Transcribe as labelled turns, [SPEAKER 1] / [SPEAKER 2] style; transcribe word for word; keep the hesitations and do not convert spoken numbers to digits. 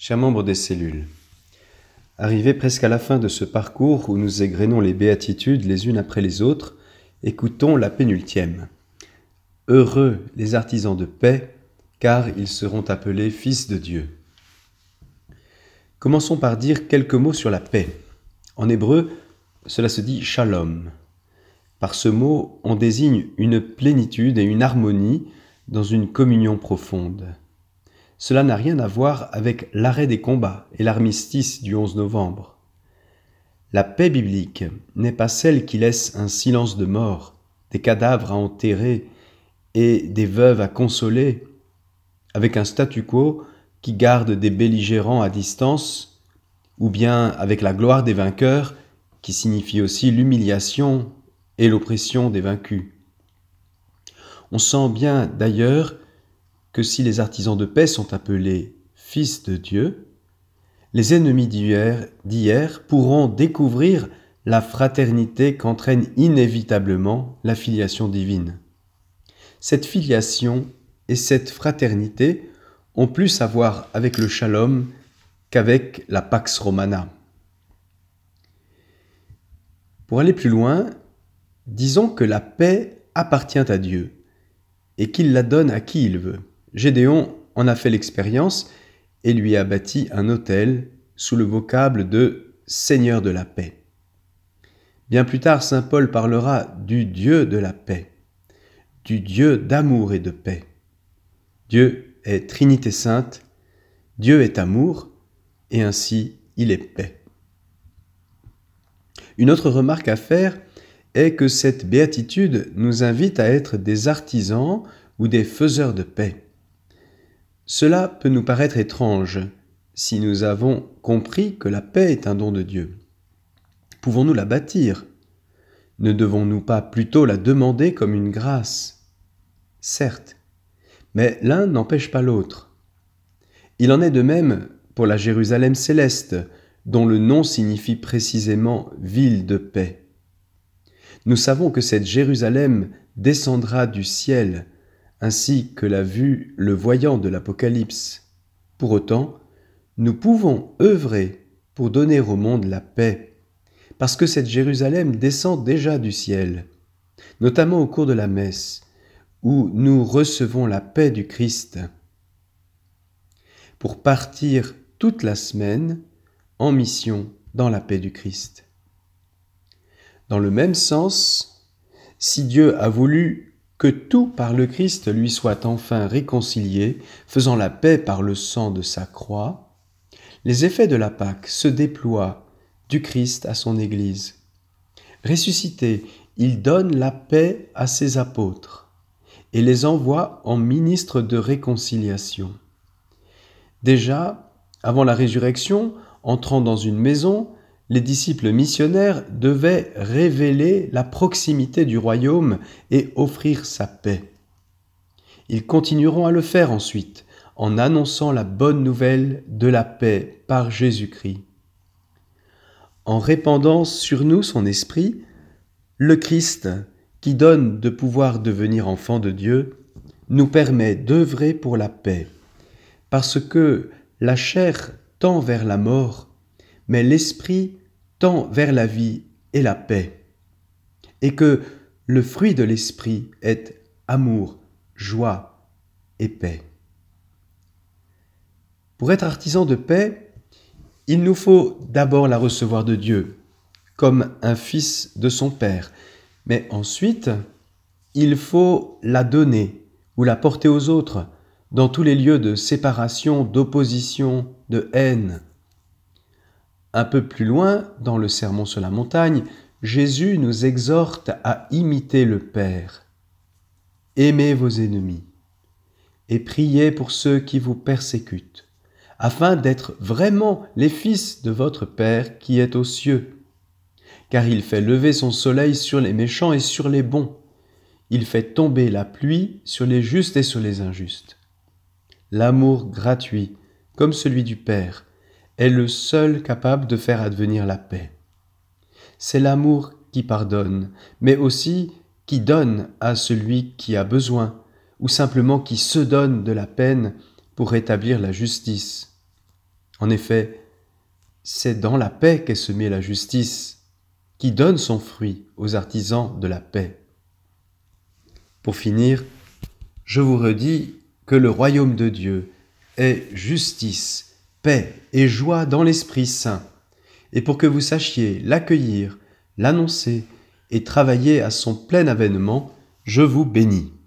[SPEAKER 1] Chers membres des cellules, arrivés presque à la fin de ce parcours où nous égrenons les béatitudes les unes après les autres, écoutons la pénultième. Heureux les artisans de paix, car ils seront appelés fils de Dieu. Commençons par dire quelques mots sur la paix. En hébreu, cela se dit shalom. Par ce mot, on désigne une plénitude et une harmonie dans une communion profonde. Cela n'a rien à voir avec l'arrêt des combats et l'armistice du onze novembre. La paix biblique n'est pas celle qui laisse un silence de mort, des cadavres à enterrer et des veuves à consoler, avec un statu quo qui garde des belligérants à distance, ou bien avec la gloire des vainqueurs, qui signifie aussi l'humiliation et l'oppression des vaincus. On sent bien d'ailleurs que si les artisans de paix sont appelés fils de Dieu, les ennemis d'hier, d'hier pourront découvrir la fraternité qu'entraîne inévitablement la filiation divine. Cette filiation et cette fraternité ont plus à voir avec le shalom qu'avec la pax romana. Pour aller plus loin, disons que la paix appartient à Dieu et qu'il la donne à qui il veut. Gédéon en a fait l'expérience et lui a bâti un autel sous le vocable de « Seigneur de la paix ». Bien plus tard, saint Paul parlera du Dieu de la paix, du Dieu d'amour et de paix. Dieu est Trinité sainte, Dieu est amour, et ainsi il est paix. Une autre remarque à faire est que cette béatitude nous invite à être des artisans ou des faiseurs de paix. Cela peut nous paraître étrange si nous avons compris que la paix est un don de Dieu. Pouvons-nous la bâtir? Ne devons-nous pas plutôt la demander comme une grâce? Certes, mais l'un n'empêche pas l'autre. Il en est de même pour la Jérusalem céleste, dont le nom signifie précisément « ville de paix ». Nous savons que cette Jérusalem descendra du ciel, ainsi que l'a vu le voyant de l'Apocalypse. Pour autant, nous pouvons œuvrer pour donner au monde la paix, parce que cette Jérusalem descend déjà du ciel, notamment au cours de la messe, où nous recevons la paix du Christ, pour partir toute la semaine en mission dans la paix du Christ. Dans le même sens, si Dieu a voulu que tout par le Christ lui soit enfin réconcilié, faisant la paix par le sang de sa croix, les effets de la Pâque se déploient du Christ à son Église. Ressuscité, il donne la paix à ses apôtres et les envoie en ministres de réconciliation. Déjà, avant la résurrection, entrant dans une maison, les disciples missionnaires devaient révéler la proximité du royaume et offrir sa paix. Ils continueront à le faire ensuite, en annonçant la bonne nouvelle de la paix par Jésus-Christ. En répandant sur nous son esprit, le Christ, qui donne de pouvoir devenir enfant de Dieu, nous permet d'œuvrer pour la paix, parce que la chair tend vers la mort, mais l'esprit tend vers la vie et la paix, et que le fruit de l'esprit est amour, joie et paix. Pour être artisan de paix, il nous faut d'abord la recevoir de Dieu, comme un fils de son Père, mais ensuite, il faut la donner ou la porter aux autres, dans tous les lieux de séparation, d'opposition, de haine. Un peu plus loin, dans le Sermon sur la montagne, Jésus nous exhorte à imiter le Père. Aimez vos ennemis et priez pour ceux qui vous persécutent, afin d'être vraiment les fils de votre Père qui est aux cieux. Car il fait lever son soleil sur les méchants et sur les bons. Il fait tomber la pluie sur les justes et sur les injustes. L'amour gratuit, comme celui du Père, est le seul capable de faire advenir la paix. C'est l'amour qui pardonne, mais aussi qui donne à celui qui a besoin, ou simplement qui se donne de la peine pour rétablir la justice. En effet, c'est dans la paix qu'est semée la justice, qui donne son fruit aux artisans de la paix. Pour finir, je vous redis que le royaume de Dieu est justice, paix et joie dans l'Esprit Saint. Et pour que vous sachiez l'accueillir, l'annoncer et travailler à son plein avènement, je vous bénis.